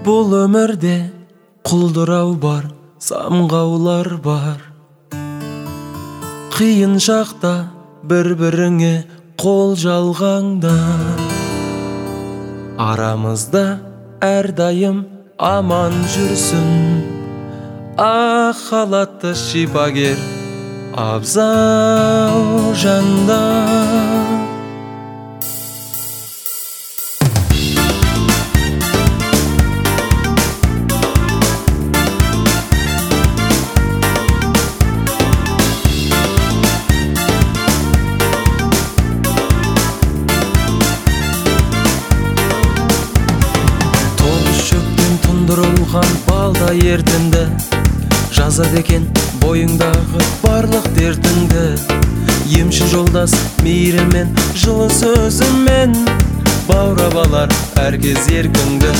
Бул өмірде құлдырау бар, самғаулар бар. Қиын шақта бір-біріңе қол жалғаңдар. Арамызда әрдайым аман жүрсін. Ақ халатты шипагер абзал жандар. Тұндырылған балда ертінді, жазады екен бойыңдағы барлық дертіңді. Емші жолдас мейірімен, жылы сөзімен баурап алар әркез еркіңді.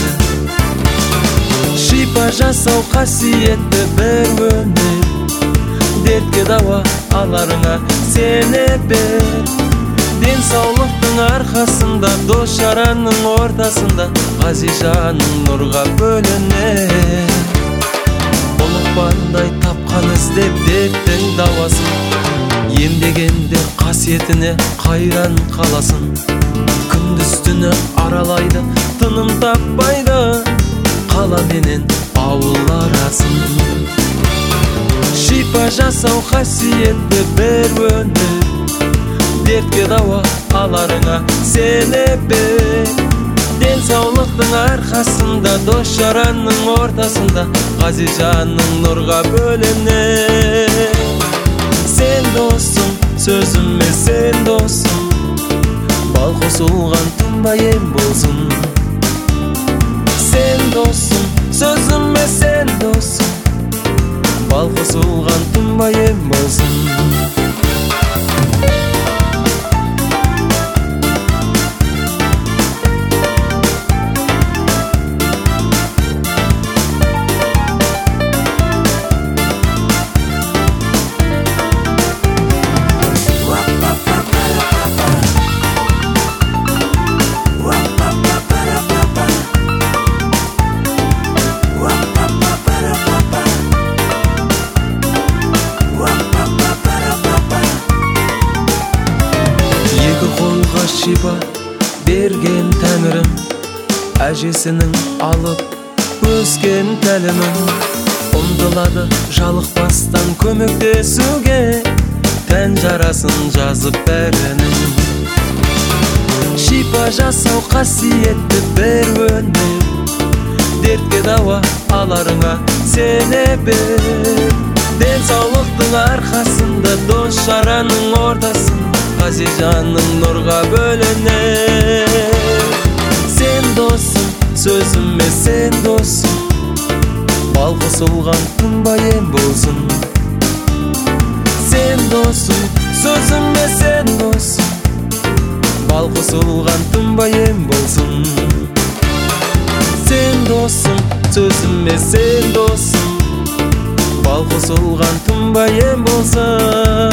Шипа жасау қасиетті бір өнер, дертке дауа аларыңа сене бер. Денсаулықтың арқасында, дос жаранның ортасында ғазижаның нұрға бөлінер. Ұлықпандай тапқан іздеп дерттің дауасын, емдегенде қасиетіне қайран қаласын. Күндіз түні аралайды, тыным таппайды, қала менен ауыл арасын. Шипа жасау қасиетті бір өнер, дертке дауа аларыңа сене бер. Денсаулықтың арқасында, дос жаранның ортасында ғазижаның нұрға бөлінер. Сен досым, сөзіме сен досым, бал қосылған тұнба ем болсын. Сен досым, сөзіме сен досым, бал қосылған тұнба ем болсын. Шипа берген тәңірім, әжесінің алып өскен тәлімін. Ұмтылады жалықпастан көмектесуге, тән жарасын жазып бәрінің. Шипа жасау қасиетті бір өнер, дертке дауа аларыңа сене бер. Денсаулықтың арқасында, дос жараның ортасын ғазижаның нұрға бөлінер. Сен досым, сөзіме сен досым, бал қосылған тұнба ем болсын. Сен досым, сөзіме сен досым, бал қосылған тұнба ем болсын. Сен досым, сөзіме сен досым, бал қосылған тұнба ем болсын.